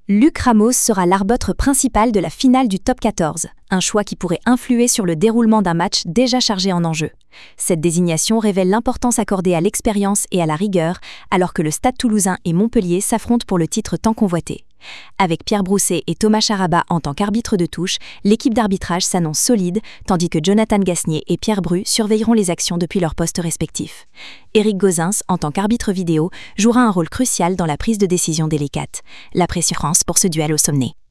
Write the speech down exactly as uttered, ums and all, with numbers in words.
Luc Ramos sera l'arbitre principal de la finale du Top quatorze, un choix qui pourrait influer sur le déroulement d'un match déjà chargé en enjeux. Cette désignation révèle l'importance accordée à l'expérience et à la rigueur, alors que le Stade Toulousain et Montpellier s'affrontent pour le titre tant convoité. Avec Pierre Brousset et Thomas Charaba en tant qu'arbitres de touche, l'équipe d'arbitrage s'annonce solide, tandis que Jonathan Gasnier et Pierre Bru surveilleront les actions depuis leurs postes respectifs. Éric Gozins, en tant qu'arbitre vidéo, jouera un rôle crucial dans la prise de décision délicate. La pression France pour ce duel au sommet.